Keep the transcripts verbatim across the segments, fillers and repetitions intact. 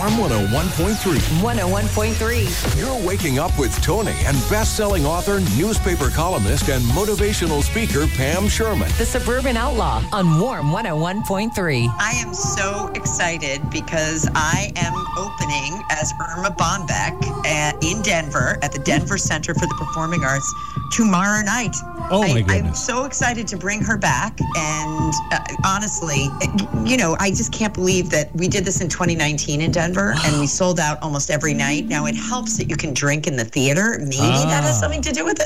Warm one oh one point three. one oh one point three. You're waking up with Tony and best-selling author, newspaper columnist, and motivational speaker Pam Sherman. The Suburban Outlaw on Warm one oh one point three. I am so excited because I am opening as Irma Bombeck at, in Denver at the Denver Center for the Performing Arts tomorrow night. Oh, my I, goodness. I'm so excited to bring her back. And uh, honestly, you know, I just can't believe that we did this in twenty nineteen in Denver wow. and we sold out almost every night. Now, it helps that you can drink in the theater. Maybe ah. that has something to do with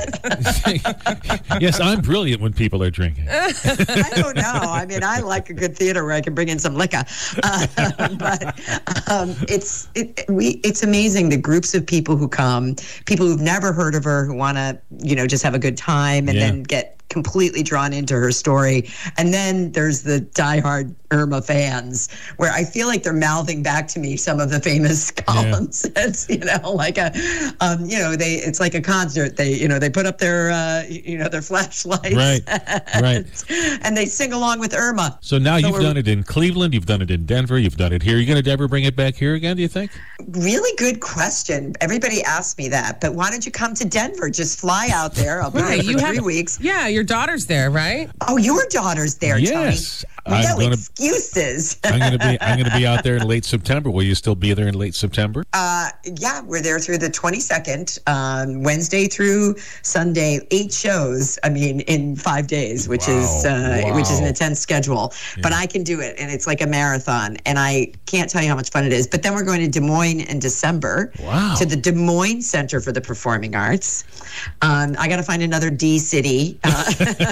it. Yes, I'm brilliant when people are drinking. I don't know. I mean, I like a good theater where I can bring in some liquor. Uh, but um, it's it, we it's amazing the groups of people who come, people who've never heard of her, who want to, you know, just have a good time and yeah. then get completely drawn into her story. And then there's the diehard Irma fans where I feel like they're mouthing back to me some of the famous columns. Yeah. It's, you know, like a, um, you know, they, it's like a concert. They, you know, they put up their, uh, you know, their flashlights. Right, and, right. And they sing along with Irma. So now so you've done it in Cleveland, you've done it in Denver, you've done it here. Are you going to ever bring it back here again, do you think? Really good question. Everybody asks me that, but why don't you come to Denver? Just fly out there. I'll be right, there for you three have, weeks. Yeah, your daughter's there, right? Oh, your daughter's there, yes. Tony. No I'm gonna, excuses. I'm going to be I'm going to be out there in late September. Will you still be there in late September? Uh, yeah, we're there through the twenty-second, um, Wednesday through Sunday, eight shows. I mean, in five days, which wow. is uh, wow. which is an intense schedule. Yeah. But I can do it, and it's like a marathon. And I can't tell you how much fun it is. But then we're going to Des Moines in December. Wow. To the Des Moines Center for the Performing Arts. Um, I got to find another D city. Uh,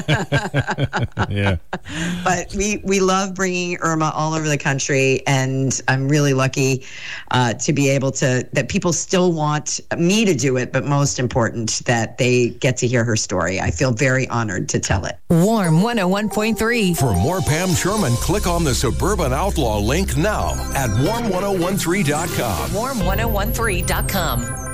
yeah. But we. We love bringing Irma all over the country, and I'm really lucky uh, to be able to, that people still want me to do it, but most important, that they get to hear her story. I feel very honored to tell it. Warm one oh one point three. For more Pam Sherman, click on the Suburban Outlaw link now at warm ten thirteen dot com. warm ten thirteen dot com.